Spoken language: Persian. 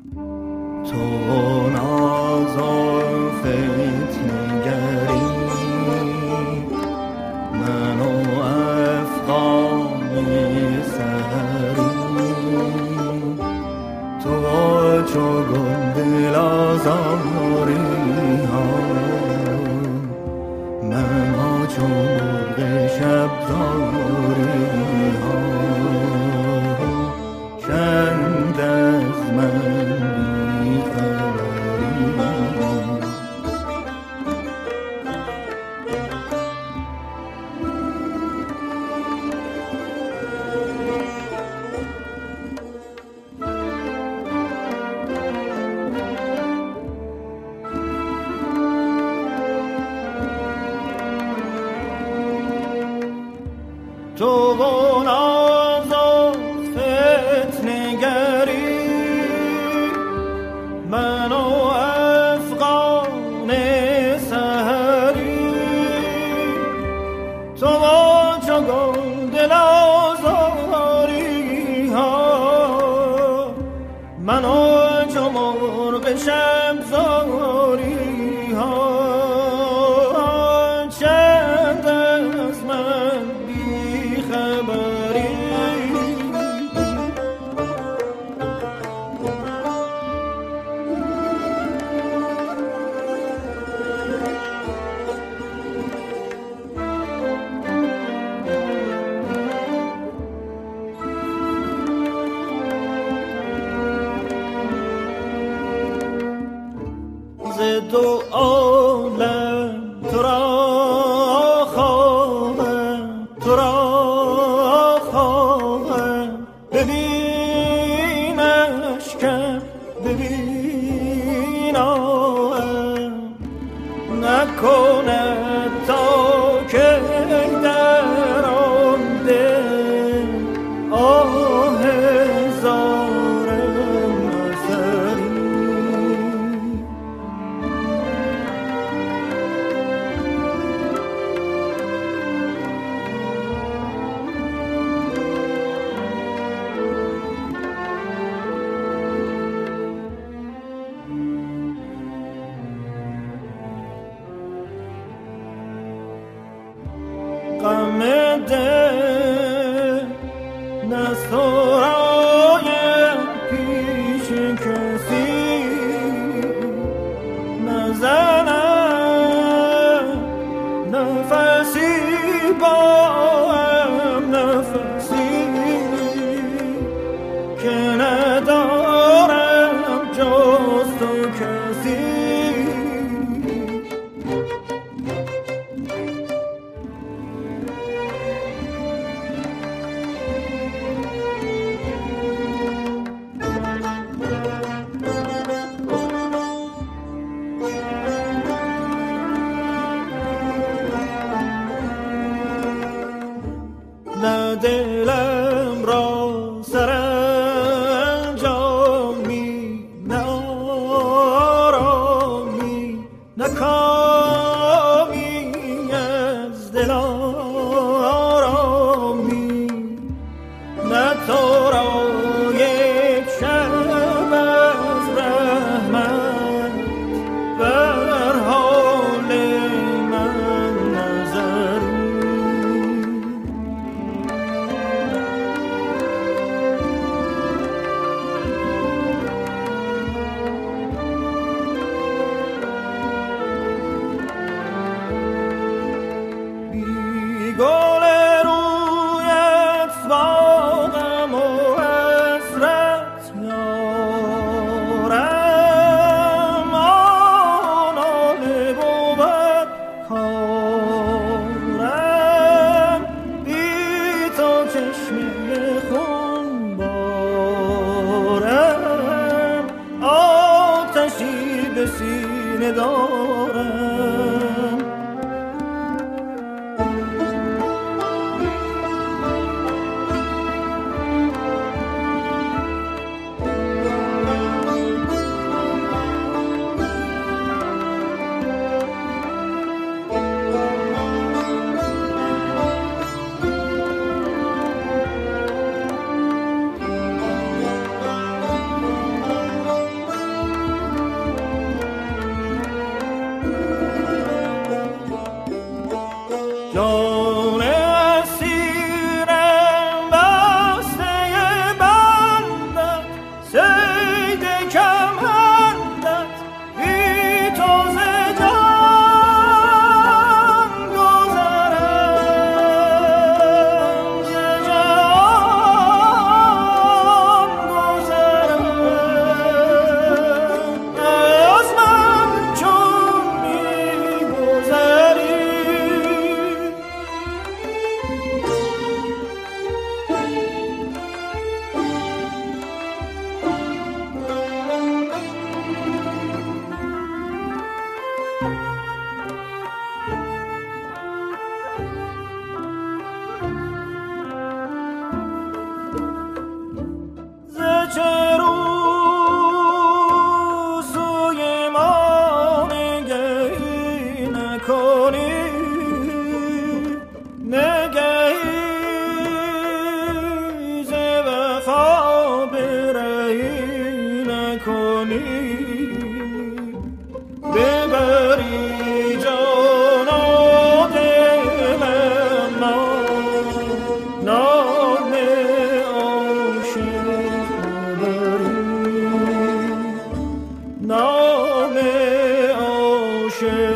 تو ناز و فتنگری من و افغان سحری تو چو گل دل آزاری ها من ها چو مرغ شب زاری ها چند از من بی خبری تو و ناز و فتنگری من و افغان سحری تو و چو گل دل آزاری ها من و چو مرغ شب زاری ها چند از من بی خبری ز دو عالم تو را خواهم تو را خواهم ببین اشکم ببینم نکند تا که در آن دل آه هزارم نظری غم دل نسرایم پیش کسی نزنم نفسی با هم نفسی که ندارم جز تو کسی نه دلم را سرانجامی نه آرامی نه کامی از دل آرامی نه تو را یک شب از رحمت بر حال من نظری گل رویت باغم و حسرت یارم آن آله بود کارم بی تو چشمه خون بارم آتشی به سینه دارم باشه